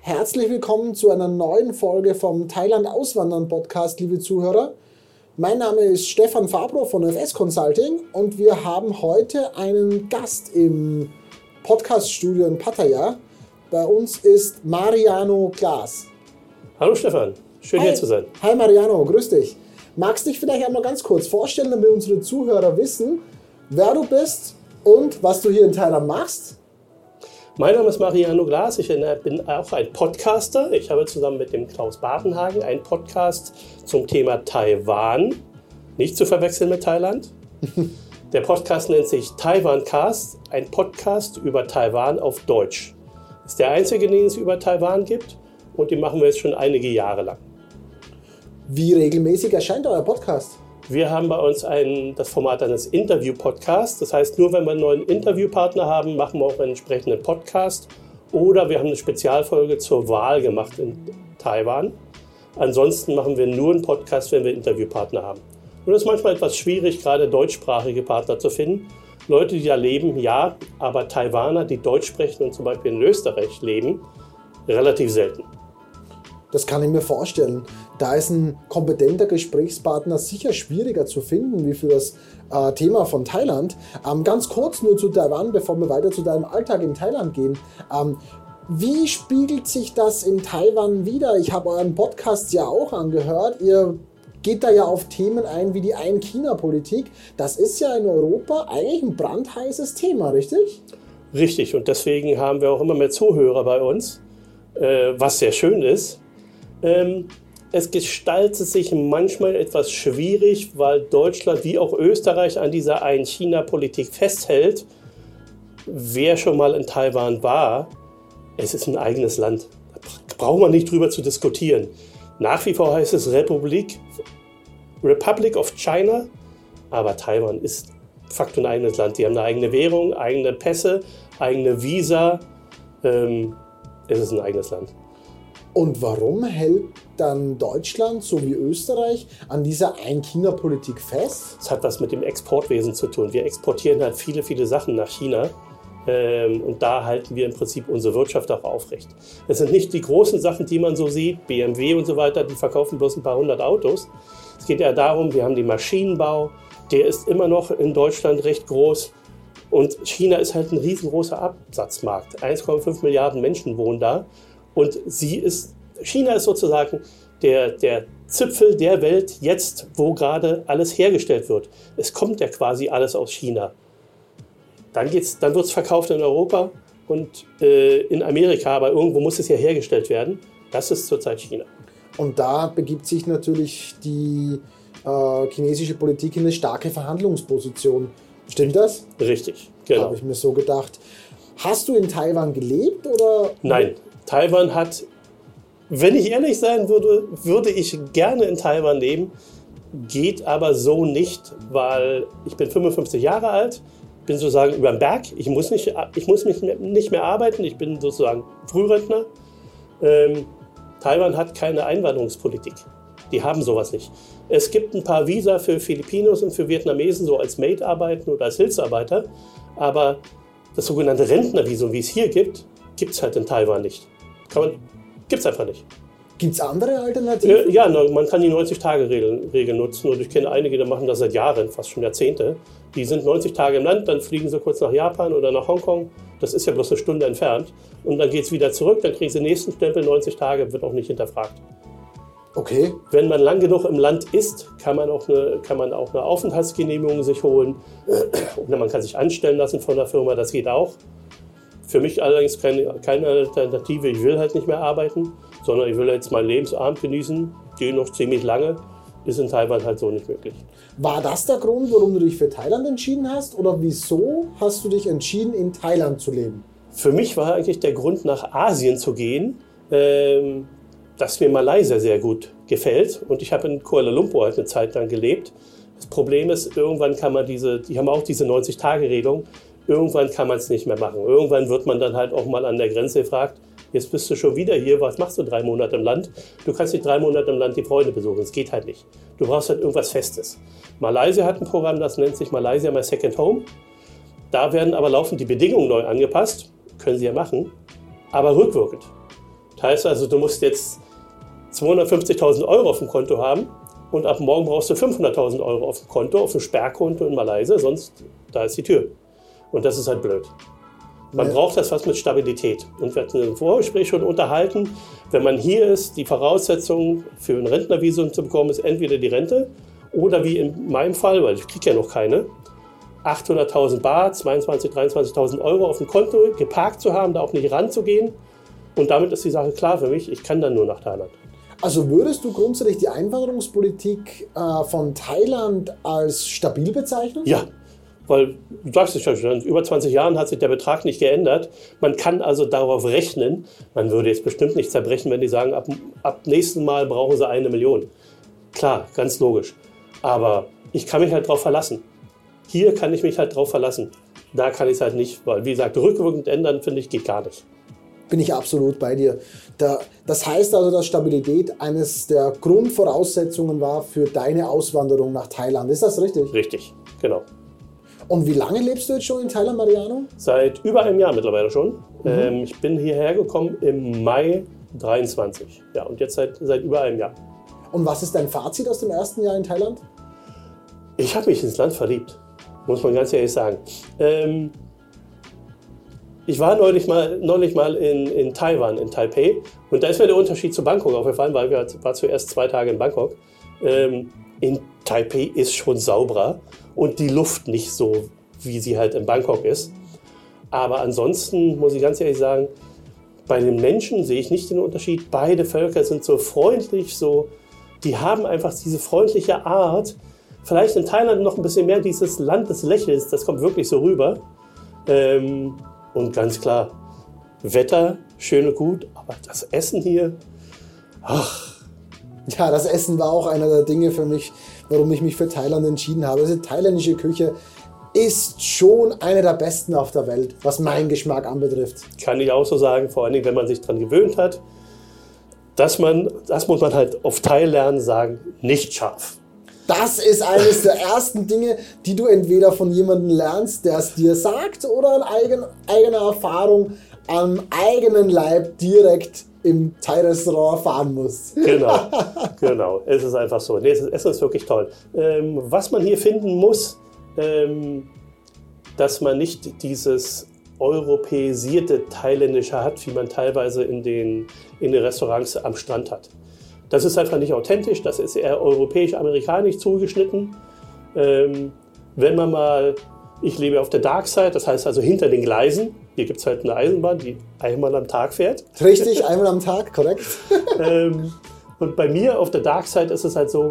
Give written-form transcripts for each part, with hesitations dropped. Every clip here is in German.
Herzlich willkommen zu einer neuen Folge vom Thailand Auswandern Podcast, liebe Zuhörer. Mein Name ist Stefan Fabro von FS Consulting und wir haben heute einen Gast im Podcaststudio in Pattaya. Bei uns ist Mariano Glas. Hallo Stefan, schön hier zu sein. Hi Mariano, grüß dich. Magst du dich vielleicht einmal ganz kurz vorstellen, damit unsere Zuhörer wissen, wer du bist und was du hier in Thailand machst? Mein Name ist Mariano Glas, ich bin auch ein Podcaster. Ich habe zusammen mit dem Klaus Babenhagen einen Podcast zum Thema Taiwan, nicht zu verwechseln mit Thailand. Der Podcast nennt sich Taiwancast, ein Podcast über Taiwan auf Deutsch. Das ist der einzige, den es über Taiwan gibt und den machen wir jetzt schon einige Jahre lang. Wie regelmäßig erscheint euer Podcast? Wir haben bei uns das Format eines Interview-Podcasts. Das heißt, nur wenn wir einen neuen Interviewpartner haben, machen wir auch einen entsprechenden Podcast. Oder wir haben eine Spezialfolge zur Wahl gemacht in Taiwan. Ansonsten machen wir nur einen Podcast, wenn wir Interviewpartner haben. Und das ist manchmal etwas schwierig, gerade deutschsprachige Partner zu finden. Leute, die da leben, ja, aber Taiwaner, die Deutsch sprechen und zum Beispiel in Österreich leben, relativ selten. Das kann ich mir vorstellen. Da ist ein kompetenter Gesprächspartner sicher schwieriger zu finden, wie für das Thema von Thailand. Ganz kurz nur zu Taiwan, bevor wir weiter zu deinem Alltag in Thailand gehen. Wie spiegelt sich das in Taiwan wider? Ich habe euren Podcast ja auch angehört. Ihr geht da ja auf Themen ein wie die Ein-China-Politik. Das ist ja in Europa eigentlich ein brandheißes Thema, richtig? Richtig, und deswegen haben wir auch immer mehr Zuhörer bei uns, was sehr schön ist. Es gestaltet sich manchmal etwas schwierig, weil Deutschland wie auch Österreich an dieser Ein-China-Politik festhält. Wer schon mal in Taiwan war, es ist ein eigenes Land. Da braucht man nicht drüber zu diskutieren. Nach wie vor heißt es Republic of China, aber Taiwan ist de facto ein eigenes Land. Die haben eine eigene Währung, eigene Pässe, eigene Visa. Es ist ein eigenes Land. Und warum hält dann Deutschland, so wie Österreich, an dieser Ein-China-Politik fest? Das hat was mit dem Exportwesen zu tun. Wir exportieren halt viele, viele Sachen nach China und da halten wir im Prinzip unsere Wirtschaft auch aufrecht. Es sind nicht die großen Sachen, die man so sieht, BMW und so weiter, die verkaufen bloß ein paar hundert Autos. Es geht ja darum, wir haben den Maschinenbau, der ist immer noch in Deutschland recht groß. Und China ist halt ein riesengroßer Absatzmarkt. 1,5 Milliarden Menschen wohnen da. Und China ist sozusagen der Zipfel der Welt jetzt, wo gerade alles hergestellt wird. Es kommt ja quasi alles aus China. Dann wird es verkauft in Europa und in Amerika, aber irgendwo muss es ja hergestellt werden. Das ist zurzeit China. Und da begibt sich natürlich die chinesische Politik in eine starke Verhandlungsposition. Stimmt das? Richtig, genau. Habe ich mir so gedacht. Hast du in Taiwan gelebt oder? Nein. Taiwan hat, wenn ich ehrlich sein würde ich gerne in Taiwan leben, geht aber so nicht, weil ich bin 55 Jahre alt, bin sozusagen über den Berg, ich muss nicht mehr arbeiten, ich bin sozusagen Frührentner. Taiwan hat keine Einwanderungspolitik, die haben sowas nicht. Es gibt ein paar Visa für Filipinos und für Vietnamesen, so als Maid-Arbeiten oder als Hilfsarbeiter, aber das sogenannte Rentnervisum, wie es hier gibt es halt in Taiwan nicht. Gibt es einfach nicht. Gibt es andere Alternativen? Ja, man kann die 90-Tage-Regel nutzen und ich kenne einige, die machen das seit Jahren, fast schon Jahrzehnte. Die sind 90 Tage im Land, dann fliegen sie kurz nach Japan oder nach Hongkong. Das ist ja bloß eine Stunde entfernt. Und dann geht es wieder zurück, dann kriegen sie den nächsten Stempel, 90 Tage, wird auch nicht hinterfragt. Okay. Wenn man lang genug im Land ist, kann man auch eine Aufenthaltsgenehmigung sich holen. Oder man kann sich anstellen lassen von der Firma, das geht auch. Für mich allerdings keine Alternative. Ich will halt nicht mehr arbeiten, sondern ich will jetzt meinen Lebensabend genießen. Die noch ziemlich lange. Ist in Taiwan halt so nicht möglich. War das der Grund, warum du dich für Thailand entschieden hast? Oder wieso hast du dich entschieden, in Thailand zu leben? Für mich war eigentlich der Grund, nach Asien zu gehen, dass mir Malaysia sehr gut gefällt. Und ich habe in Kuala Lumpur halt eine Zeit lang gelebt. Das Problem ist, irgendwann kann man die haben auch diese 90-Tage-Regelung, irgendwann kann man es nicht mehr machen. Irgendwann wird man dann halt auch mal an der Grenze gefragt, jetzt bist du schon wieder hier, was machst du 3 Monate im Land? Du kannst nicht 3 Monate im Land die Freunde besuchen, das geht halt nicht. Du brauchst halt irgendwas Festes. Malaysia hat ein Programm, das nennt sich Malaysia My Second Home. Da werden aber laufend die Bedingungen neu angepasst, können sie ja machen, aber rückwirkend. Das heißt also, du musst jetzt 250.000 Euro auf dem Konto haben und ab morgen brauchst du 500.000 Euro auf dem Konto, auf dem Sperrkonto in Malaysia, sonst da ist die Tür. Und das ist halt blöd. Man braucht das was mit Stabilität. Und wir hatten im Vorgespräch schon unterhalten, wenn man hier ist, die Voraussetzung für ein Rentnervisum zu bekommen, ist entweder die Rente oder wie in meinem Fall, weil ich kriege ja noch keine, 800.000 Baht, 22.000, 23.000 Euro auf dem Konto geparkt zu haben, da auch nicht ranzugehen. Und damit ist die Sache klar für mich, ich kann dann nur nach Thailand. Also würdest du grundsätzlich die Einwanderungspolitik von Thailand als stabil bezeichnen? Ja, weil du sagst es ja schon, über 20 Jahren hat sich der Betrag nicht geändert. Man kann also darauf rechnen, man würde jetzt bestimmt nicht zerbrechen, wenn die sagen, ab nächsten Mal brauchen sie 1 Million. Klar, ganz logisch. Aber ich kann mich halt darauf verlassen. Hier kann ich mich halt drauf verlassen. Da kann ich es halt nicht, weil wie gesagt, rückwirkend ändern, finde ich, geht gar nicht. Bin ich absolut bei dir. Das heißt also, dass Stabilität eines der Grundvoraussetzungen war für deine Auswanderung nach Thailand. Ist das richtig? Richtig, genau. Und wie lange lebst du jetzt schon in Thailand, Mariano? Seit über einem Jahr mittlerweile schon. Ich bin hierher gekommen im Mai 23. Ja, und jetzt seit über einem Jahr. Und was ist dein Fazit aus dem ersten Jahr in Thailand? Ich habe mich ins Land verliebt, muss man ganz ehrlich sagen. Ich war neulich mal in Taiwan, in Taipei. Und da ist mir der Unterschied zu Bangkok aufgefallen, weil wir war zuerst 2 Tage in Bangkok. In Taipei ist schon sauberer und die Luft nicht so, wie sie halt in Bangkok ist. Aber ansonsten muss ich ganz ehrlich sagen, bei den Menschen sehe ich nicht den Unterschied. Beide Völker sind so freundlich, die haben einfach diese freundliche Art. Vielleicht in Thailand noch ein bisschen mehr dieses Land des Lächelns, das kommt wirklich so rüber. Und ganz klar, Wetter, schön und gut, aber das Essen hier, ach. Ja, das Essen war auch einer der Dinge für mich, warum ich mich für Thailand entschieden habe. Also thailändische Küche ist schon eine der besten auf der Welt, was meinen Geschmack anbetrifft. Kann ich auch so sagen, vor allen Dingen, wenn man sich daran gewöhnt hat, das muss man halt auf Thai lernen, sagen, nicht scharf. Das ist eines der ersten Dinge, die du entweder von jemandem lernst, der es dir sagt, oder in eigener Erfahrung am eigenen Leib direkt im Thai-Restaurant erfahren musst. Genau. Es ist einfach so. Nee, das Essen ist wirklich toll. Was man hier finden muss, dass man nicht dieses europäisierte Thailändische hat, wie man teilweise in den Restaurants am Strand hat. Das ist einfach nicht authentisch, das ist eher europäisch-amerikanisch zugeschnitten. Wenn man mal, ich lebe auf der Dark Side, das heißt also hinter den Gleisen. Hier gibt es halt eine Eisenbahn, die einmal am Tag fährt. Richtig, einmal am Tag, korrekt. Und bei mir auf der Dark Side ist es halt so,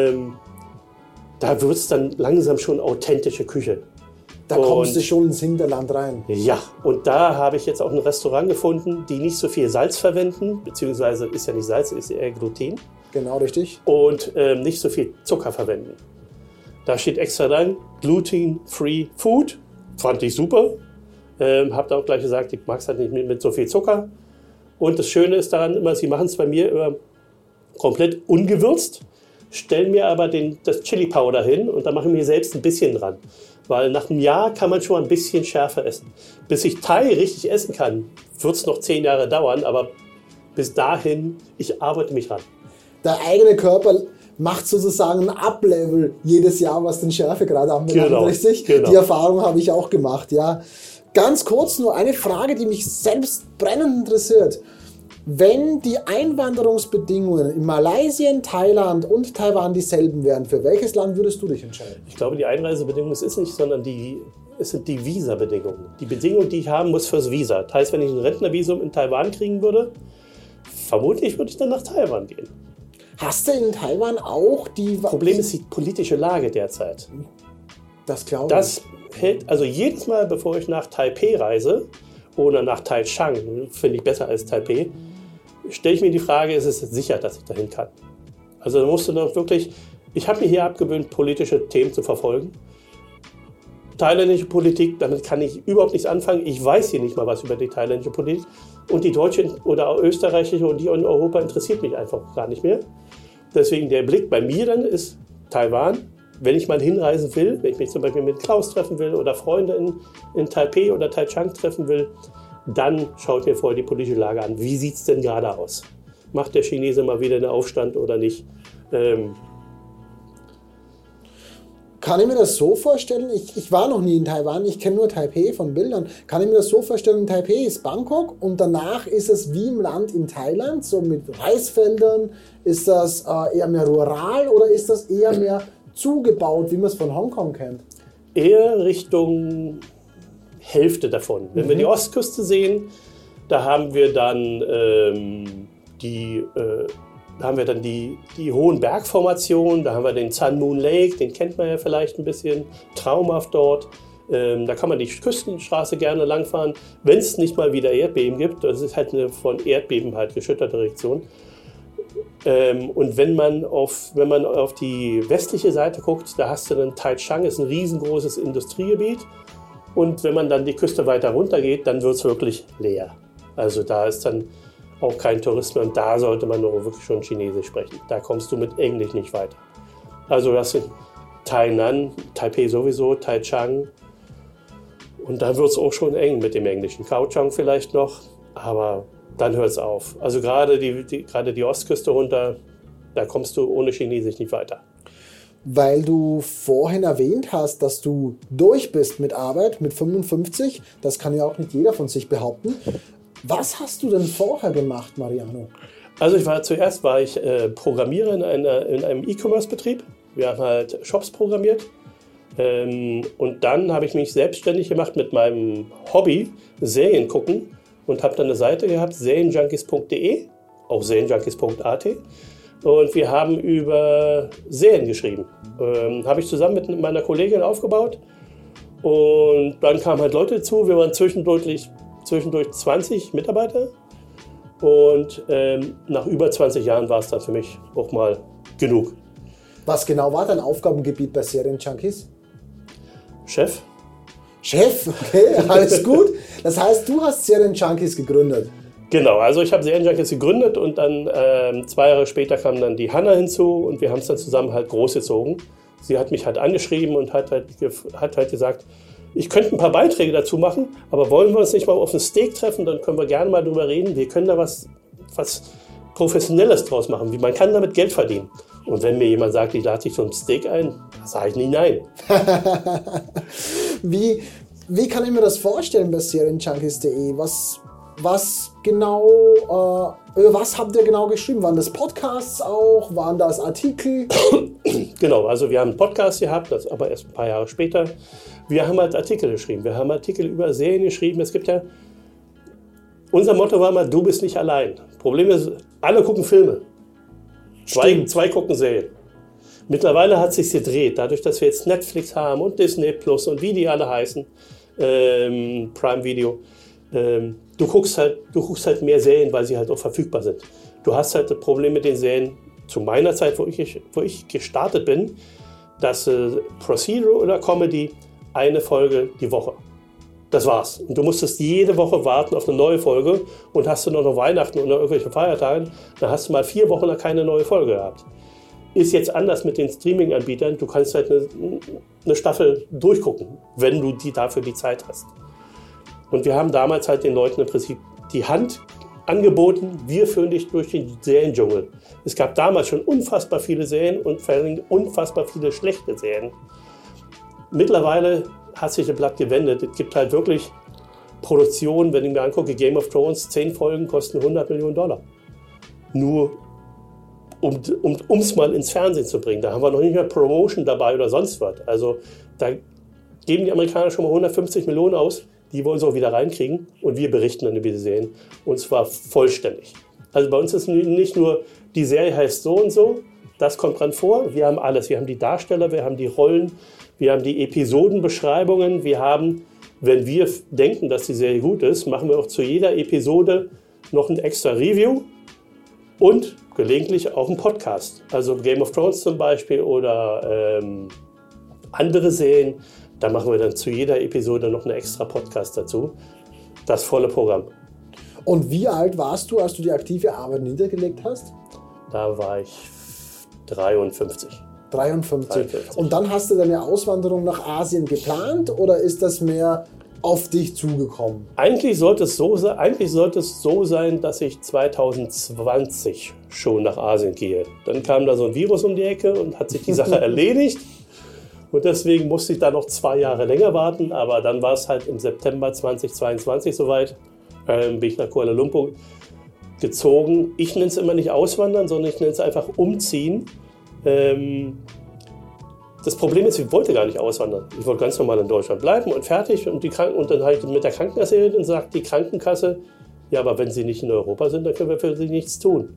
da wird es dann langsam schon authentische Küche. Da kommst du schon ins Hinterland rein. Ja, und da habe ich jetzt auch ein Restaurant gefunden, die nicht so viel Salz verwenden, beziehungsweise ist ja nicht Salz, ist eher Gluten. Genau, richtig. Und nicht so viel Zucker verwenden. Da steht extra dran, Gluten-Free Food. Fand ich super. Hab da auch gleich gesagt, ich mag es halt nicht mit so viel Zucker. Und das Schöne ist daran immer, sie machen es bei mir immer komplett ungewürzt, stellen mir aber das Chili Powder hin und dann mache ich mir selbst ein bisschen dran. Weil nach einem Jahr kann man schon ein bisschen schärfer essen. Bis ich Thai richtig essen kann, wird es noch 10 Jahre dauern, aber bis dahin, ich arbeite mich ran. Der eigene Körper macht sozusagen ein Up-Level jedes Jahr, was den Schärfegrad anbelangt, richtig? Genau. Die Erfahrung habe ich auch gemacht, ja. Ganz kurz nur eine Frage, die mich selbst brennend interessiert. Wenn die Einwanderungsbedingungen in Malaysia, Thailand und Taiwan dieselben wären, für welches Land würdest du dich entscheiden? Ich glaube, die Einreisebedingungen ist nicht, sondern es sind die Visa-Bedingungen. Die Bedingungen, die ich haben muss fürs Visa. Das heißt, wenn ich ein Rentnervisum in Taiwan kriegen würde, vermutlich würde ich dann nach Taiwan gehen. Hast du in Taiwan auch die... Problem ist die politische Lage derzeit. Das glaube ich. Das hält, also jedes Mal, bevor ich nach Taipei reise oder nach Taichung, finde ich besser als Taipei, stelle ich mir die Frage, ist es sicher, dass ich dahin kann? Also da musst du noch wirklich, ich habe mir hier abgewöhnt, politische Themen zu verfolgen. Thailändische Politik, damit kann ich überhaupt nichts anfangen. Ich weiß hier nicht mal was über die thailändische Politik. Und die deutsche oder österreichische und die in Europa interessiert mich einfach gar nicht mehr. Deswegen der Blick bei mir dann ist Taiwan. Wenn ich mal hinreisen will, wenn ich mich zum Beispiel mit Klaus treffen will oder Freunde in Taipei oder Taichung treffen will, dann schaut ihr vorher die politische Lage an. Wie sieht es denn gerade aus? Macht der Chinese mal wieder einen Aufstand oder nicht? Kann ich mir das so vorstellen? Ich war noch nie in Taiwan, ich kenne nur Taipei von Bildern. Kann ich mir das so vorstellen, in Taipei ist Bangkok und danach ist es wie im Land in Thailand, so mit Reisfeldern? Ist das eher mehr rural oder ist das eher mehr zugebaut, wie man es von Hongkong kennt? Eher Richtung Hälfte davon. Wenn wir die Ostküste sehen, da haben wir dann die hohen Bergformationen, da haben wir den Sun Moon Lake, den kennt man ja vielleicht ein bisschen, traumhaft dort. Da kann man die Küstenstraße gerne langfahren, wenn es nicht mal wieder Erdbeben gibt. Das ist halt eine von Erdbeben halt geschütterte Region. Und wenn man auf die westliche Seite guckt, da hast du dann Taichung, ist ein riesengroßes Industriegebiet. Und wenn man dann die Küste weiter runter geht, dann wird es wirklich leer. Also da ist dann auch kein Tourist mehr und da sollte man nur wirklich schon Chinesisch sprechen. Da kommst du mit Englisch nicht weiter. Also das sind Tainan, Taipei sowieso, Taichung und dann wird es auch schon eng mit dem Englischen. Kaohsiung vielleicht noch, aber dann hört es auf. Also gerade die Ostküste runter, da kommst du ohne Chinesisch nicht weiter. Weil du vorhin erwähnt hast, dass du durch bist mit Arbeit, mit 55, das kann ja auch nicht jeder von sich behaupten. Was hast du denn vorher gemacht, Mariano? Also zuerst war ich Programmierer in einem E-Commerce-Betrieb. Wir haben halt Shops programmiert. Und dann habe ich mich selbstständig gemacht mit meinem Hobby, Serien gucken. Und habe dann eine Seite gehabt, serienjunkies.de, auch serienjunkies.at. Und wir haben über Serien geschrieben. Habe ich zusammen mit meiner Kollegin aufgebaut. Und dann kamen halt Leute dazu. Wir waren zwischendurch 20 Mitarbeiter. Und nach über 20 Jahren war es dann für mich auch mal genug. Was genau war dein Aufgabengebiet bei Serienjunkies? Chef, okay, alles gut. Das heißt, du hast Serienjunkies gegründet. Genau, also ich habe Serienjunkies gegründet und dann 2 Jahre später kam dann die Hanna hinzu und wir haben es dann zusammen halt großgezogen. Sie hat mich halt angeschrieben und hat halt gesagt, ich könnte ein paar Beiträge dazu machen, aber wollen wir uns nicht mal auf ein Steak treffen, dann können wir gerne mal drüber reden. Wir können da was Professionelles draus machen, wie man kann damit Geld verdienen. Und wenn mir jemand sagt, ich lade dich zum Steak ein, dann sage ich nicht nein. Wie kann ich mir das vorstellen bei serienjunkies.de? Was genau, was habt ihr genau geschrieben? Waren das Podcasts auch? Waren das Artikel? Genau, also wir haben einen Podcast gehabt, das aber erst ein paar Jahre später. Wir haben halt Artikel geschrieben. Wir haben Artikel über Serien geschrieben. Es gibt ja, unser Motto war mal, du bist nicht allein. Problem ist, alle gucken Filme. Zwei gucken Serien. Mittlerweile hat es sich gedreht, dadurch, dass wir jetzt Netflix haben und Disney Plus und wie die alle heißen, Prime Video. Du guckst halt mehr Serien, weil sie halt auch verfügbar sind. Du hast halt das Problem mit den Serien, zu meiner Zeit, wo ich gestartet bin, dass Procedural oder Comedy eine Folge die Woche. Das war's. Und du musstest jede Woche warten auf eine neue Folge und hast du noch Weihnachten oder irgendwelche Feiertage, dann hast du mal 4 Wochen noch keine neue Folge gehabt. Ist jetzt anders mit den Streaming-Anbietern. Du kannst halt eine Staffel durchgucken, wenn du dafür die Zeit hast. Und wir haben damals halt den Leuten im Prinzip die Hand angeboten, wir führen dich durch den Seriendschungel. Es gab damals schon unfassbar viele Serien und vor allem unfassbar viele schlechte Serien. Mittlerweile hat sich das Blatt gewendet. Es gibt halt wirklich Produktionen, wenn ich mir angucke, Game of Thrones, 10 Folgen kosten $100 Millionen. Nur um es mal ins Fernsehen zu bringen. Da haben wir noch nicht mehr Promotion dabei oder sonst was. Also da geben die Amerikaner schon mal 150 Millionen aus. Die wollen sie auch wieder reinkriegen und wir berichten dann über die Serien. Und zwar vollständig. Also bei uns ist nicht nur, die Serie heißt so und so, das kommt dran vor. Wir haben alles. Wir haben die Darsteller, wir haben die Rollen, wir haben die Episodenbeschreibungen. Wir haben, wenn wir denken, dass die Serie gut ist, machen wir auch zu jeder Episode noch ein extra Review und gelegentlich auch einen Podcast. Also Game of Thrones zum Beispiel oder andere Serien. Da machen wir dann zu jeder Episode noch einen extra Podcast dazu. Das volle Programm. Und wie alt warst du, als du die aktive Arbeit niedergelegt hast? Da war ich 53. 53. Und dann hast du deine Auswanderung nach Asien geplant oder ist das mehr auf dich zugekommen? Eigentlich sollte es so sein, dass ich 2020 schon nach Asien gehe. Dann kam da so ein Virus um die Ecke und hat sich die Sache erledigt. Und deswegen musste ich da noch 2 Jahre länger warten. Aber dann war es halt im September 2022 soweit. Bin ich nach Kuala Lumpur gezogen. Ich nenne es immer nicht auswandern, sondern ich nenne es einfach umziehen. Das Problem ist, ich wollte gar nicht auswandern. Ich wollte ganz normal in Deutschland bleiben und fertig. Und dann habe ich mit der Krankenkasse geredet und sagt die Krankenkasse, ja, aber wenn Sie nicht in Europa sind, dann können wir für Sie nichts tun.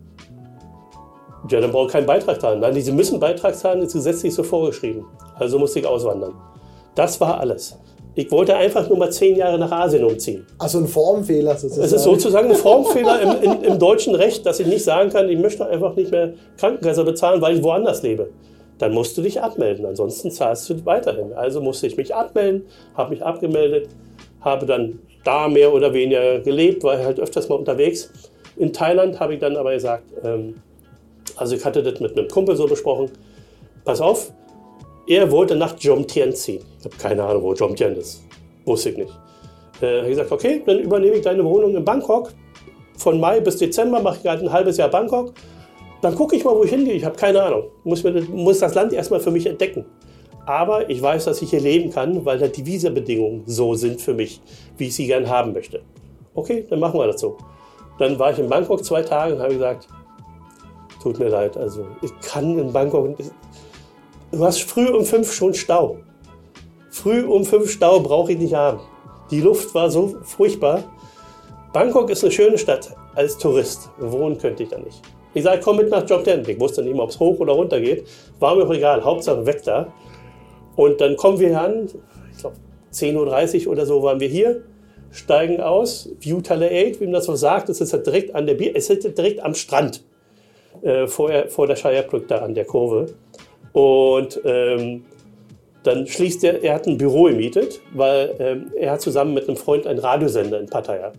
Ja, dann brauchen Sie keinen Beitrag zahlen. Nein, Sie müssen Beitrag zahlen, ist gesetzlich so vorgeschrieben. Also musste ich auswandern. Das war alles. Ich wollte einfach nur mal 10 Jahre nach Asien umziehen. Also ein Formfehler sozusagen. Es ist sozusagen ein Formfehler im deutschen Recht, dass ich nicht sagen kann, ich möchte einfach nicht mehr Krankenkasse bezahlen, weil ich woanders lebe. Dann musst du dich abmelden, ansonsten zahlst du weiterhin. Also musste ich mich abmelden, habe mich abgemeldet, habe dann da mehr oder weniger gelebt, war halt öfters mal unterwegs. In Thailand habe ich dann aber gesagt, also ich hatte das mit einem Kumpel so besprochen, pass auf, er wollte nach Jomtien ziehen. Ich habe keine Ahnung, wo Jomtien ist, wusste ich nicht. Habe gesagt, okay, dann übernehme ich deine Wohnung in Bangkok. Von Mai bis Dezember mache ich halt ein halbes Jahr Bangkok. Dann gucke ich mal, wo ich hingehe. Ich habe keine Ahnung. Muss das Land erstmal für mich entdecken. Aber ich weiß, dass ich hier leben kann, weil die Visabedingungen so sind für mich, wie ich sie gern haben möchte. Okay, dann machen wir das so. Dann war ich in Bangkok 2 Tage und habe gesagt, tut mir leid, also ich kann in Bangkok... Du hast früh um 5 schon Stau. Früh um 5 Stau brauche ich nicht haben. Die Luft war so furchtbar. Bangkok ist eine schöne Stadt. Als Tourist wohnen könnte ich da nicht. Ich sage, komm mit nach Jomtien. Ich wusste nicht mehr, ob es hoch oder runter geht. War mir auch egal. Hauptsache weg da. Und dann kommen wir hier an. Ich glaube, 10:30 Uhr oder so waren wir hier. Steigen aus. View Tale 8, wie man das so sagt. Es ist halt direkt an es ist direkt am Strand. Vor der Shire-Brücke da an der Kurve. Und dann schließt er hat ein Büro gemietet, weil er hat zusammen mit einem Freund einen Radiosender in Pattaya.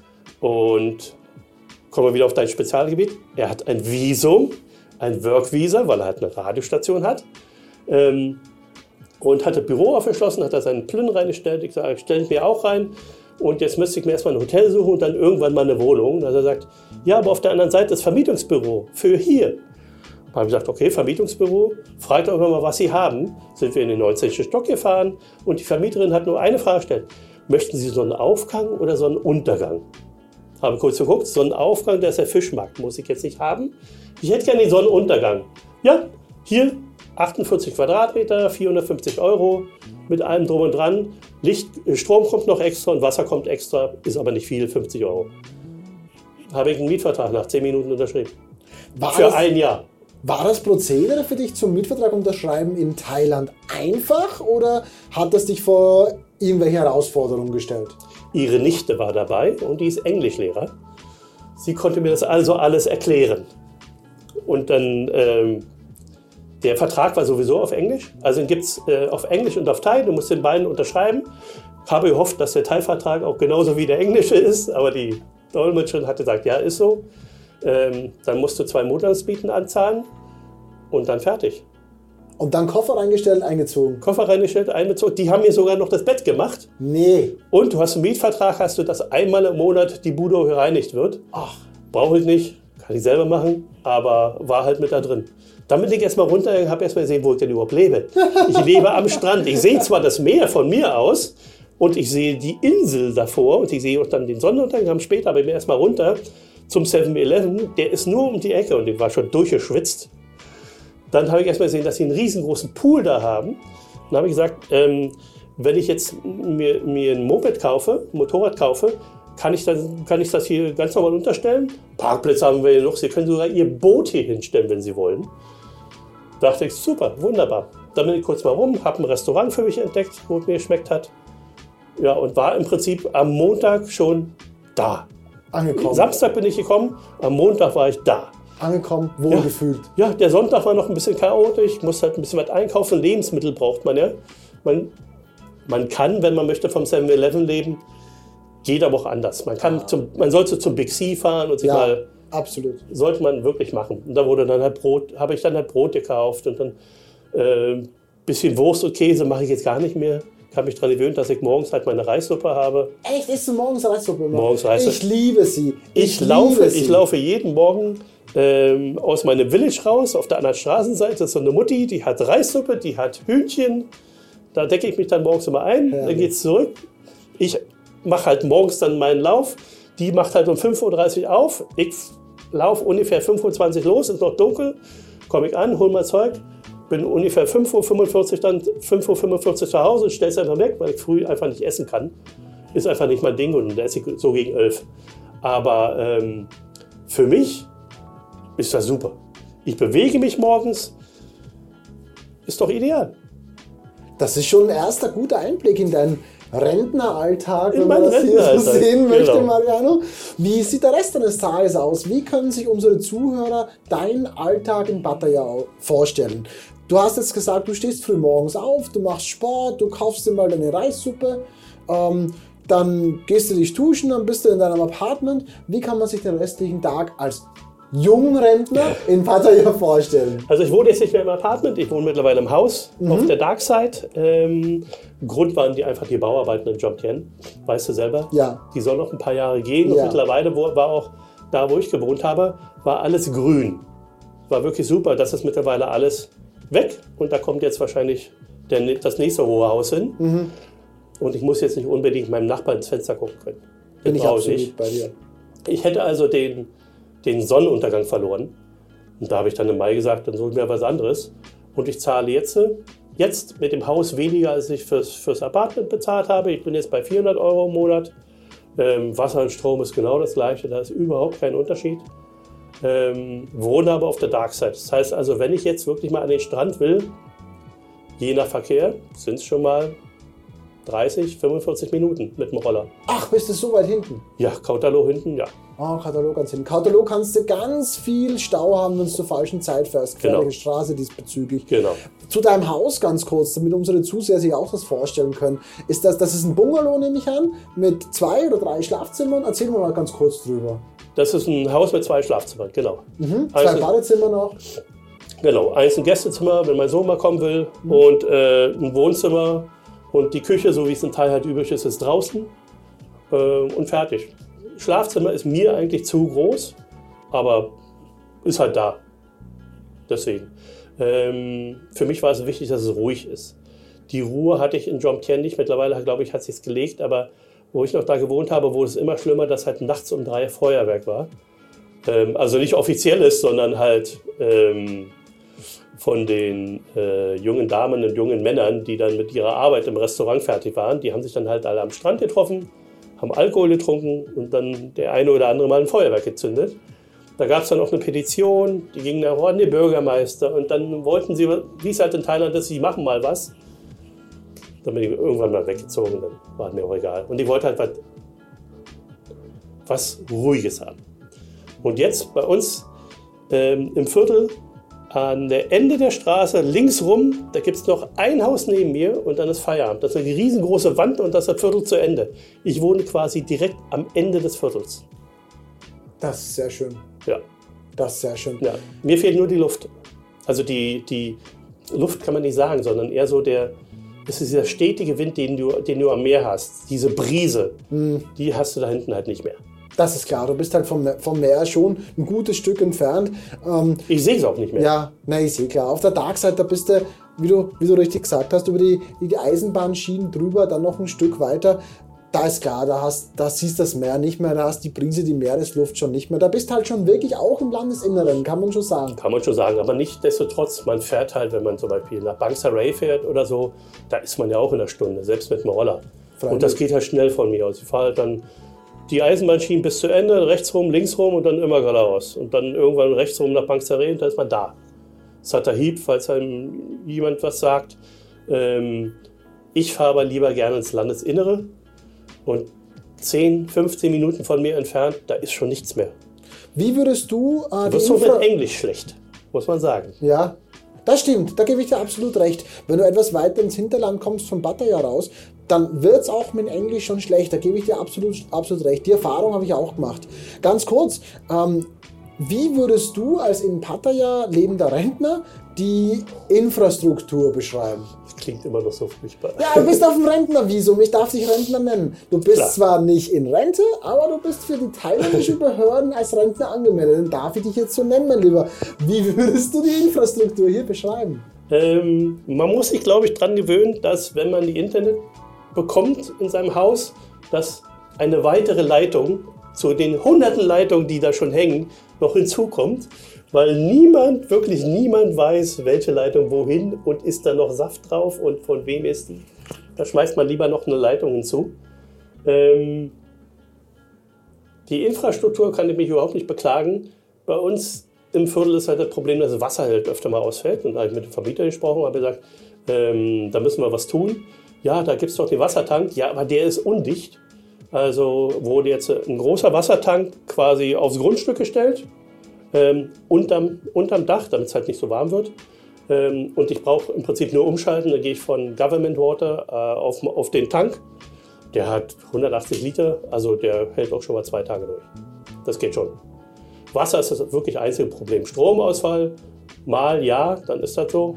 Und kommen wir wieder auf dein Spezialgebiet. Er hat ein Visum, ein Work-Visa, weil er halt eine Radiostation hat. Und hat das Büro aufgeschlossen, hat da seinen Plünn reingestellt. Ich sage, stelle ich mir auch rein. Und jetzt müsste ich mir erstmal ein Hotel suchen und dann irgendwann mal eine Wohnung. Also er sagt, ja, aber auf der anderen Seite das Vermietungsbüro für hier. Da habe ich gesagt, okay, Vermietungsbüro, fragt doch mal, was Sie haben. Sind wir in den 19. Stock gefahren und die Vermieterin hat nur eine Frage gestellt. Möchten Sie Sonnenaufgang oder Sonnenuntergang? Habe kurz geguckt, Sonnenaufgang, das ist der Fischmarkt, muss ich jetzt nicht haben. Ich hätte gerne den Sonnenuntergang. Ja, hier 48 Quadratmeter, 450 € mit allem drum und dran. Strom kommt noch extra und Wasser kommt extra, ist aber nicht viel, 50 €. Habe ich einen Mietvertrag nach 10 Minuten unterschrieben. Für ein Jahr. War das Prozedere für dich zum Mietvertrag unterschreiben in Thailand einfach oder hat das dich vor irgendwelche Herausforderungen gestellt? Ihre Nichte war dabei und die ist Englischlehrer. Sie konnte mir das also alles erklären. Und dann, der Vertrag war sowieso auf Englisch. Also den gibt es auf Englisch und auf Thai. Du musst den beiden unterschreiben. Habe gehofft, dass der Thai-Vertrag auch genauso wie der englische ist. Aber die Dolmetscherin hat gesagt, ja, ist so. Dann musst du 2 Monatsmieten anzahlen und dann fertig. Und dann Koffer reingestellt, eingezogen? Koffer reingestellt, einbezogen. Die haben mir sogar noch das Bett gemacht. Nee. Und du hast einen Mietvertrag, hast du, dass einmal im Monat die Bude gereinigt wird. Ach. Brauche ich nicht, kann ich selber machen, aber war halt mit da drin. Dann bin ich erstmal runter, habe erstmal gesehen, wo ich denn überhaupt lebe. Ich lebe am Strand. Ich sehe zwar das Meer von mir aus und ich sehe die Insel davor und ich sehe auch dann den Sonnenuntergang später, aber ich bin erstmal runter zum 7-Eleven, der ist nur um die Ecke und ich war schon durchgeschwitzt. Dann habe ich erstmal gesehen, dass sie einen riesengroßen Pool da haben. Dann habe ich gesagt, wenn ich jetzt mir ein Moped kaufe, ein Motorrad kaufe, kann ich das hier ganz normal unterstellen? Parkplätze haben wir hier noch, Sie können sogar Ihr Boot hier hinstellen, wenn Sie wollen. Da dachte ich, super, wunderbar. Dann bin ich kurz mal rum, habe ein Restaurant für mich entdeckt, wo es mir geschmeckt hat. Ja, und war im Prinzip am Montag schon da. Angekommen. Samstag bin ich gekommen, am Montag war ich da. Angekommen, wohlgefühlt. Ja, der Sonntag war noch ein bisschen chaotisch, ich musste halt ein bisschen was einkaufen, Lebensmittel braucht man ja. Man kann, wenn man möchte, vom 7-Eleven leben, geht aber auch anders. Man sollte zum Big C fahren und sich mal... Absolut. Sollte man wirklich machen. Und da wurde dann halt habe ich dann halt Brot gekauft und dann bisschen Wurst und Käse mache ich jetzt gar nicht mehr. Ich habe mich daran gewöhnt, dass ich morgens halt meine Reissuppe habe. Echt? Isst du morgens Reissuppe? Morgens Reissuppe. Ich liebe sie. Ich laufe jeden Morgen aus meinem Village raus, auf der anderen Straßenseite ist so eine Mutti, die hat Reissuppe, die hat Hühnchen. Da decke ich mich dann morgens immer ein, dann geht's zurück. Ich mache halt morgens dann meinen Lauf. Die macht halt um 5.30 Uhr auf. Ich laufe ungefähr 5.20 Uhr los, ist noch dunkel. Komme ich an, hole mein Zeug. Bin ungefähr 5.45 Uhr dann 5.45 Uhr zu Hause und stelle es einfach weg, weil ich früh einfach nicht essen kann. Ist einfach nicht mein Ding und da esse ich so gegen 11. Aber für mich ist das super. Ich bewege mich morgens. Ist doch ideal. Das ist schon ein erster guter Einblick in deinen Rentneralltag, In wenn man meinen das hier so Rentneralltag, sehen möchte, genau. Mariano. Wie sieht der Rest deines Tages aus? Wie können sich unsere Zuhörer deinen Alltag in Pattaya vorstellen? Du hast jetzt gesagt, du stehst früh morgens auf, du machst Sport, du kaufst dir mal deine Reissuppe, dann gehst du dich duschen, dann bist du in deinem Apartment. Wie kann man sich den restlichen Tag als Jungrentner in Pattaya vorstellen? Also ich wohne jetzt nicht mehr im Apartment, ich wohne mittlerweile im Haus auf der Dark Side. Grund waren die Bauarbeiten in Jomtien, weißt du selber. Ja. Die sollen noch ein paar Jahre gehen und Ja. mittlerweile war auch da, wo ich gewohnt habe, war alles grün. War wirklich super, das ist mittlerweile alles weg und da kommt jetzt wahrscheinlich das nächste hohe Haus hin. Und ich muss jetzt nicht unbedingt meinem Nachbarn ins Fenster gucken können. Bin ich brauche absolut nicht. bei dir. Ich hätte also den Sonnenuntergang verloren. Und da habe ich dann im Mai gesagt, dann suche ich mir was anderes. Und ich zahle jetzt mit dem Haus weniger, als ich fürs Apartment bezahlt habe. Ich bin jetzt bei 400 Euro im Monat. Wasser und Strom ist genau das Gleiche, da ist überhaupt kein Unterschied. Wohne aber auf der Dark Side. Das heißt also, wenn ich jetzt wirklich mal an den Strand will, je nach Verkehr, sind es schon mal 30, 45 Minuten mit dem Roller. Ach, bist du so weit hinten? Ja, Kauterloh hinten, ja. Oh, Kauterloh ganz hinten. Kauterloh kannst du ganz viel Stau haben, wenn du zur falschen Zeit fährst. Gefährliche Straße diesbezüglich. Genau. Zu deinem Haus ganz kurz, damit unsere Zuseher sich auch das vorstellen können. Das ist ein Bungalow, nehme ich an, mit 2 oder 3 Schlafzimmern. Erzähl mir mal ganz kurz drüber. Das ist ein Haus mit 2 Schlafzimmern, genau. 2 Badezimmer noch. Genau, eins ein Gästezimmer, wenn mein Sohn mal kommen will, und ein Wohnzimmer und die Küche, so wie es im Teil halt üblich ist, ist draußen und fertig. Schlafzimmer ist mir eigentlich zu groß, aber ist halt da. Deswegen. Für mich war es wichtig, dass es ruhig ist. Die Ruhe hatte ich in Jomtien nicht. Mittlerweile, glaube ich, hat es sich gelegt, aber wo ich noch da gewohnt habe, wurde es immer schlimmer, dass halt nachts um 3 Feuerwerk war. Also nicht offizielles, sondern halt von den jungen Damen und jungen Männern, die dann mit ihrer Arbeit im Restaurant fertig waren. Die haben sich dann halt alle am Strand getroffen, haben Alkohol getrunken und dann der eine oder andere mal ein Feuerwerk gezündet. Da gab es dann auch eine Petition, die ging dann an den Bürgermeister und dann wollten sie, wie es halt in Thailand ist, sie machen mal was. Dann bin ich irgendwann mal weggezogen, dann war mir auch egal. Und ich wollte halt was Ruhiges haben. Und jetzt bei uns im Viertel, an der Ende der Straße, links rum, da gibt es noch ein Haus neben mir und dann ist Feierabend. Das ist eine riesengroße Wand und das ist das Viertel zu Ende. Ich wohne quasi direkt am Ende des Viertels. Das ist sehr schön. Ja. Das ist sehr schön. Ja. Mir fehlt nur die Luft. Also die Luft kann man nicht sagen, sondern eher so das ist dieser stetige Wind, den du am Meer hast. Diese Brise, die hast du da hinten halt nicht mehr. Das ist klar, du bist halt vom Meer schon ein gutes Stück entfernt. Ich sehe es auch nicht mehr. Ja, nein, ich sehe klar. Auf der Dark Side, da bist du, wie du richtig gesagt hast, über die Eisenbahnschienen drüber, dann noch ein Stück weiter. Da ist klar, da siehst du das Meer nicht mehr, da hast die Brise, die Meeresluft schon nicht mehr. Da bist halt schon wirklich auch im Landesinneren, kann man schon sagen. Kann man schon sagen, aber nichtsdestotrotz, man fährt halt, wenn man zum Beispiel nach Bangsaray fährt oder so, da ist man ja auch in einer Stunde, selbst mit dem Roller. Freilich. Und das geht halt schnell von mir aus. Ich fahre halt dann die Eisenbahnschienen bis zu Ende, rechts rum, links rum und dann immer geradeaus. Und dann irgendwann rechts rum nach Bangsaray und dann ist man da. Satahib, falls einem jemand was sagt. Ich fahre aber lieber gerne ins Landesinnere und 10, 15 Minuten von mir entfernt, da ist schon nichts mehr. Wie würdest du Du wirst so mit Englisch schlecht, muss man sagen. Ja, das stimmt, da gebe ich dir absolut recht. Wenn du etwas weiter ins Hinterland kommst, von Pattaya raus, dann wird es auch mit Englisch schon schlecht. Da gebe ich dir absolut recht. Die Erfahrung habe ich auch gemacht. Ganz kurz, Wie würdest du als in Pattaya lebender Rentner die Infrastruktur beschreiben? Das klingt immer noch so furchtbar. Ja, du bist auf dem Rentnervisum. Ich darf dich Rentner nennen. Du bist zwar nicht in Rente, aber du bist für die thailändischen Behörden als Rentner angemeldet. Dann darf ich dich jetzt so nennen, mein Lieber. Wie würdest du die Infrastruktur hier beschreiben? Man muss sich, glaube ich, daran gewöhnen, dass, wenn man die Internet bekommt in seinem Haus, dass eine weitere Leitung zu den hunderten Leitungen, die da schon hängen, noch hinzukommt, weil wirklich niemand weiß, welche Leitung wohin und ist da noch Saft drauf und von wem ist die. Da schmeißt man lieber noch eine Leitung hinzu. Die Infrastruktur kann ich mich überhaupt nicht beklagen. Bei uns im Viertel ist halt das Problem, dass das Wasser halt öfter mal ausfällt. Und da habe ich mit dem Vermieter gesprochen und habe gesagt, da müssen wir was tun. Ja, da gibt es doch den Wassertank. Ja, aber der ist undicht. Also wurde jetzt ein großer Wassertank quasi aufs Grundstück gestellt, unterm Dach, damit es halt nicht so warm wird. Und ich brauche im Prinzip nur umschalten, dann gehe ich von Government Water auf den Tank. Der hat 180 Liter, also der hält auch schon mal 2 Tage durch. Das geht schon. Wasser ist das wirklich einzige Problem. Stromausfall, mal ja, dann ist das so.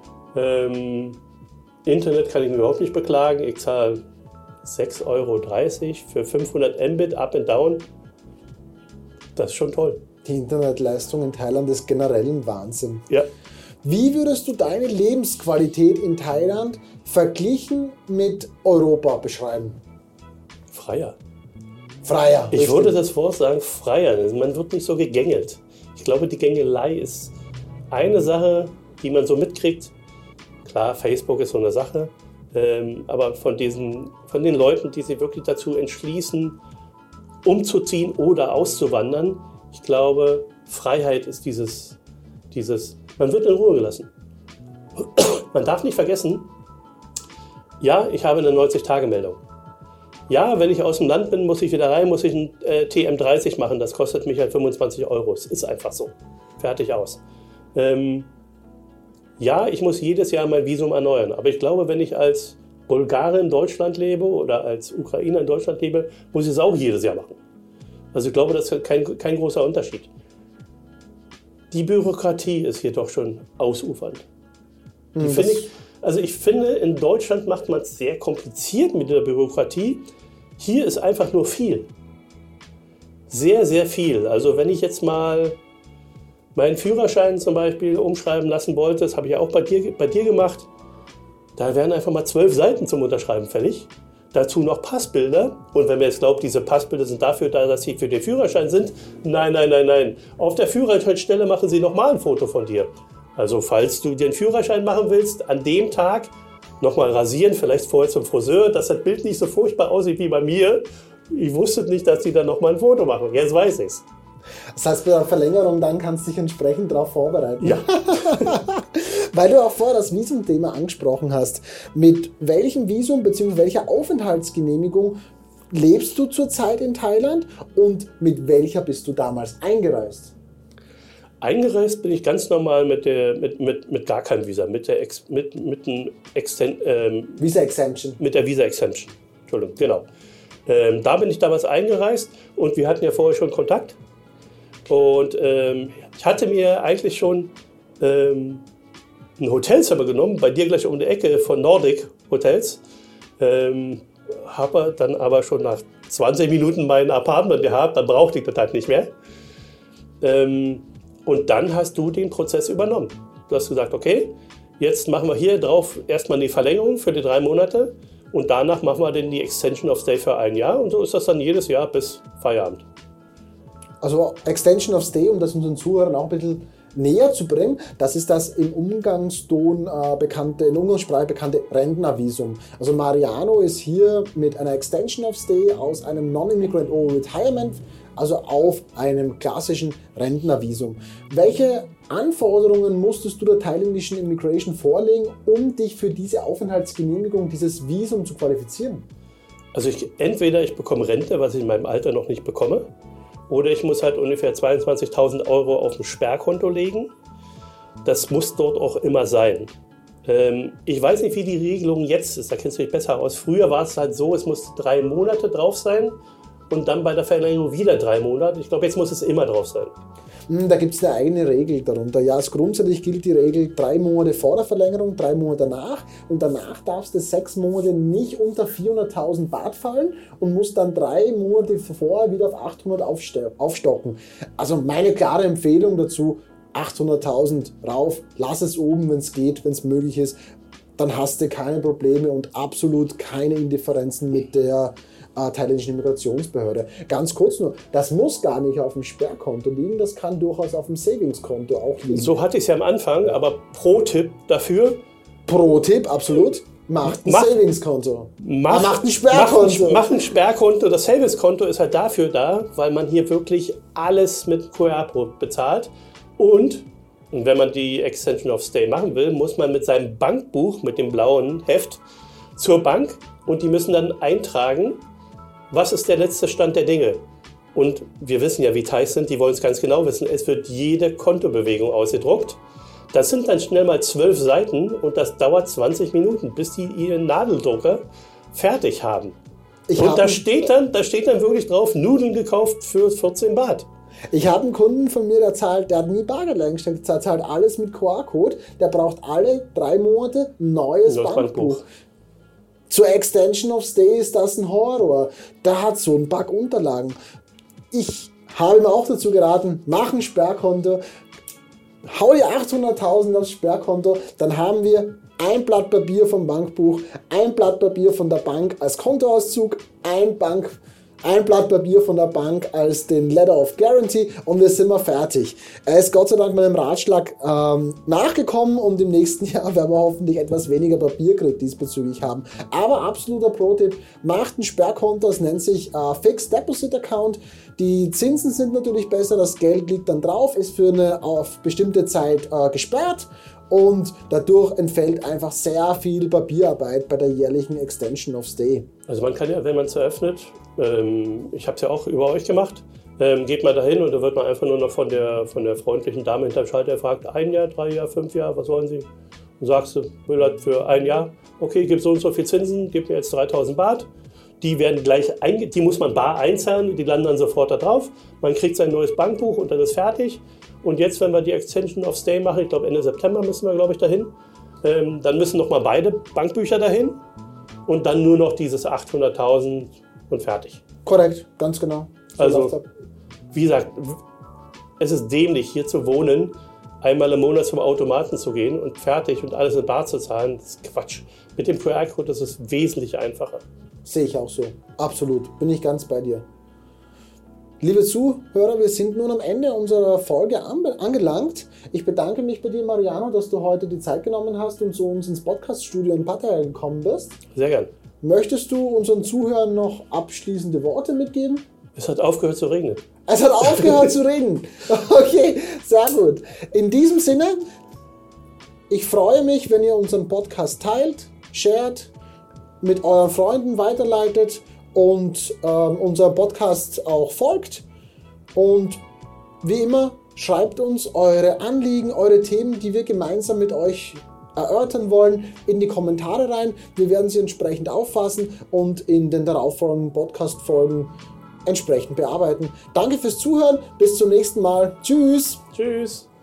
Internet kann ich mir überhaupt nicht beklagen. Ich zahle 6,30 Euro für 500 Mbit up and down. Das ist schon toll. Die Internetleistung in Thailand ist generell ein Wahnsinn. Ja. Wie würdest du deine Lebensqualität in Thailand verglichen mit Europa beschreiben? Freier. Freier. Ich würde das Wort sagen, freier. Man wird nicht so gegängelt. Ich glaube, die Gängelei ist eine Sache, die man so mitkriegt. Klar, Facebook ist so eine Sache. Aber von den Leuten, die sich wirklich dazu entschließen, umzuziehen oder auszuwandern, ich glaube, Freiheit ist dieses, man wird in Ruhe gelassen. Man darf nicht vergessen, ja, ich habe eine 90-Tage-Meldung. Ja, wenn ich aus dem Land bin, muss ich wieder rein, muss ich ein TM30 machen, das kostet mich halt 25 Euro. Es ist einfach so. Fertig aus. Ja, ich muss jedes Jahr mein Visum erneuern. Aber ich glaube, wenn ich als Bulgare in Deutschland lebe oder als Ukrainer in Deutschland lebe, muss ich es auch jedes Jahr machen. Also ich glaube, das ist kein großer Unterschied. Die Bürokratie ist hier doch schon ausufernd. Ich finde, in Deutschland macht man es sehr kompliziert mit der Bürokratie. Hier ist einfach nur viel. Sehr, sehr viel. Also wenn ich jetzt mal meinen Führerschein zum Beispiel umschreiben lassen wollte, das habe ich ja auch bei dir gemacht, da wären einfach mal 12 Seiten zum Unterschreiben fällig. Dazu noch Passbilder. Und wenn man jetzt glaubt, diese Passbilder sind dafür da, dass sie für den Führerschein sind, nein. Auf der Führerscheinstelle machen sie nochmal ein Foto von dir. Also falls du den Führerschein machen willst, an dem Tag nochmal rasieren, vielleicht vorher zum Friseur, dass das Bild nicht so furchtbar aussieht wie bei mir. Ich wusste nicht, dass die dann nochmal ein Foto machen. Jetzt weiß ich's. Das heißt, bei der Verlängerung dann kannst du dich entsprechend darauf vorbereiten. Ja. Weil du auch vorher das Visumthema angesprochen hast. Mit welchem Visum bzw. welcher Aufenthaltsgenehmigung lebst du zurzeit in Thailand und mit welcher bist du damals eingereist? Eingereist bin ich ganz normal mit gar keinem Visa, mit der Visa Exemption. Mit der Visa Exemption. Entschuldigung, genau. Da bin ich damals eingereist und wir hatten ja vorher schon Kontakt. Und ich hatte mir eigentlich schon ein Hotelzimmer genommen, bei dir gleich um die Ecke von Nordic Hotels. Habe dann aber schon nach 20 Minuten mein Apartment gehabt, dann brauchte ich das halt nicht mehr. Und dann hast du den Prozess übernommen. Du hast gesagt, okay, jetzt machen wir hier drauf erstmal die Verlängerung für die 3 Monate und danach machen wir dann die Extension of Stay für 1 Jahr und so ist das dann jedes Jahr bis Feierabend. Also Extension of Stay, um das unseren Zuhörern auch ein bisschen näher zu bringen, das ist das im Umgangston in Umgangssprache bekannte Rentnervisum. Also Mariano ist hier mit einer Extension of Stay aus einem Non-Immigrant or Retirement, also auf einem klassischen Rentnervisum. Welche Anforderungen musstest du der thailändischen Immigration vorlegen, um dich für diese Aufenthaltsgenehmigung, dieses Visum zu qualifizieren? Also entweder ich bekomme Rente, was ich in meinem Alter noch nicht bekomme, oder ich muss halt ungefähr 22.000 Euro auf ein Sperrkonto legen. Das muss dort auch immer sein. Ich weiß nicht, wie die Regelung jetzt ist, da kennst du dich besser aus. Früher war es halt so, es musste 3 Monate drauf sein und dann bei der Verlängerung wieder 3 Monate. Ich glaube, jetzt muss es immer drauf sein. Da gibt es eine eigene Regel darunter. Ja, also grundsätzlich gilt die Regel 3 Monate vor der Verlängerung, 3 Monate danach. Und danach darfst du 6 Monate nicht unter 400.000 Baht fallen und musst dann 3 Monate vorher wieder auf 800 aufstocken. Also meine klare Empfehlung dazu, 800.000 rauf, lass es oben, wenn es geht, wenn es möglich ist. Dann hast du keine Probleme und absolut keine Indifferenzen mit der thailändischen Immigrationsbehörde. Ganz kurz nur, das muss gar nicht auf dem Sperrkonto liegen, das kann durchaus auf dem Savings-Konto auch liegen. So hatte ich es ja am Anfang, aber Pro-Tipp dafür. Pro-Tipp, absolut. Macht ein Savings-Konto. Macht ein Sperrkonto. Macht ein Sperrkonto. Das Savings-Konto ist halt dafür da, weil man hier wirklich alles mit QR-Code bezahlt. Und wenn man die Extension of Stay machen will, muss man mit seinem Bankbuch, mit dem blauen Heft, zur Bank und die müssen dann eintragen, was ist der letzte Stand der Dinge. Und wir wissen ja, wie Thais sind, die wollen es ganz genau wissen. Es wird jede Kontobewegung ausgedruckt. Das sind dann schnell mal 12 Seiten und das dauert 20 Minuten, bis die ihren Nadeldrucker fertig haben. Da steht dann wirklich drauf, Nudeln gekauft für 14 Baht. Ich habe einen Kunden von mir, der hat nie Bargeld eingestellt, der zahlt alles mit QR-Code, der braucht alle 3 Monate ein neues Bankbuch. Zur Extension of Stay ist das ein Horror. Der hat so einen Bug Unterlagen. Ich habe ihm auch dazu geraten, mach ein Sperrkonto, hau dir 800.000 aufs Sperrkonto, dann haben wir ein Blatt Papier vom Bankbuch, ein Blatt Papier von der Bank als Kontoauszug, ein Blatt Papier von der Bank als den Letter of Guarantee und wir sind mal fertig. Er ist Gott sei Dank meinem Ratschlag nachgekommen und im nächsten Jahr werden wir hoffentlich etwas weniger Papierkrieg diesbezüglich haben. Aber absoluter Pro-Tipp, macht ein Sperrkonto, es nennt sich Fixed Deposit Account. Die Zinsen sind natürlich besser, das Geld liegt dann drauf, ist für eine auf bestimmte Zeit gesperrt. Und dadurch entfällt einfach sehr viel Papierarbeit bei der jährlichen Extension of Stay. Also man kann ja, wenn man es eröffnet, ich habe es ja auch über euch gemacht, geht mal dahin und da wird man einfach nur noch von der freundlichen Dame hinterm Schalter fragt, 1 Jahr, 3 Jahre, 5 Jahre, was wollen Sie? Und sagst du, will das für 1 Jahr, okay, gib so und so viel Zinsen, gib mir jetzt 3.000 Baht. Die werden gleich die muss man bar einzahlen, die landen dann sofort da drauf. Man kriegt sein neues Bankbuch und dann ist fertig. Und jetzt, wenn wir die Extension of Stay machen, ich glaube Ende September müssen wir, glaube ich, dahin, dann müssen nochmal beide Bankbücher dahin und dann nur noch dieses 800.000 und fertig. Korrekt, ganz genau. So also, wie gesagt, es ist dämlich, hier zu wohnen, einmal im Monat zum Automaten zu gehen und fertig und alles in bar zu zahlen. Das ist Quatsch. Mit dem QR-Code ist es wesentlich einfacher. Sehe ich auch so. Absolut. Bin ich ganz bei dir. Liebe Zuhörer, wir sind nun am Ende unserer Folge angelangt. Ich bedanke mich bei dir, Mariano, dass du heute die Zeit genommen hast und zu uns ins Podcast-Studio in Pattaya gekommen bist. Sehr gern. Möchtest du unseren Zuhörern noch abschließende Worte mitgeben? Es hat aufgehört zu regnen. Es hat aufgehört zu regnen. Okay, sehr gut. In diesem Sinne, ich freue mich, wenn ihr unseren Podcast teilt, shared, mit euren Freunden weiterleitet und unser Podcast auch folgt. Und wie immer, schreibt uns eure Anliegen, eure Themen, die wir gemeinsam mit euch erörtern wollen, in die Kommentare rein. Wir werden sie entsprechend auffassen und in den darauffolgenden Podcast-Folgen entsprechend bearbeiten. Danke fürs Zuhören, bis zum nächsten Mal. Tschüss. Tschüss.